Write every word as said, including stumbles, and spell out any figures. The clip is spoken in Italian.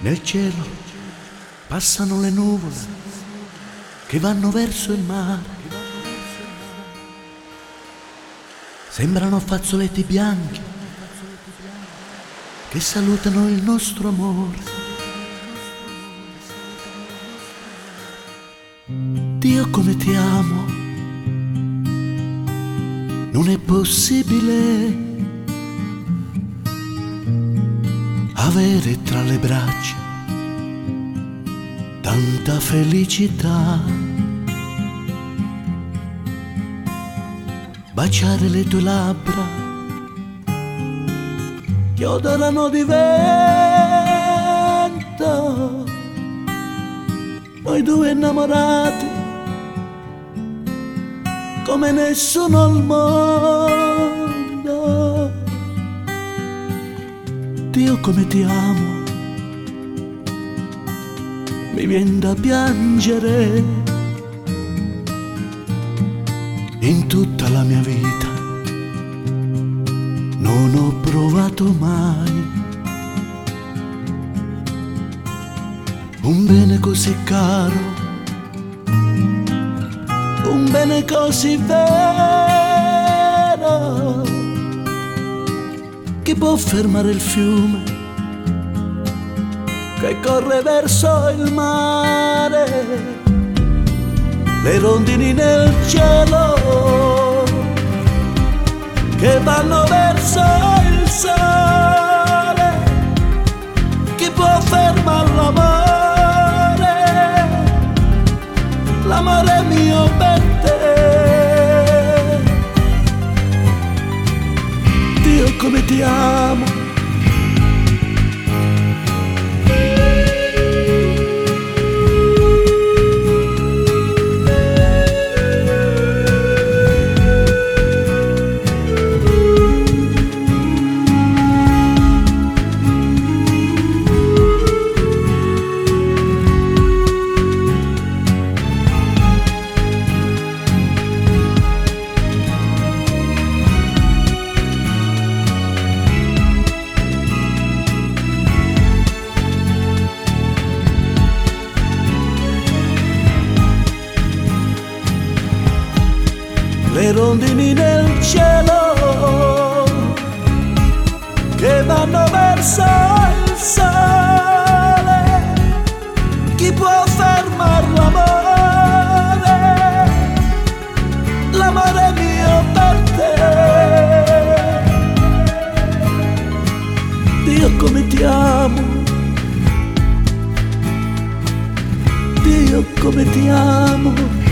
Nel cielo passano le nuvole che vanno verso il mare. Sembrano fazzoletti bianchi che salutano il nostro amore. Dio come ti amo, non è possibile avere tra le braccia tanta felicità, baciare le tue labbra che odorano di vento, noi due innamorati come nessuno al mondo. Dio come ti amo, mi vien da piangere. In tutta la mia vita non ho provato mai un bene così caro, un bene così vero. Chi può fermare il fiume che corre verso il mare? Le rondini nel cielo che vanno verso il sole. Chi può fermare l'amore? L'amore mio per te. Dio come ti amo, le rondini nel cielo che vanno verso il sole. Chi può fermare l'amore? L'amore mio per te. Dio come ti amo, Dio come ti amo.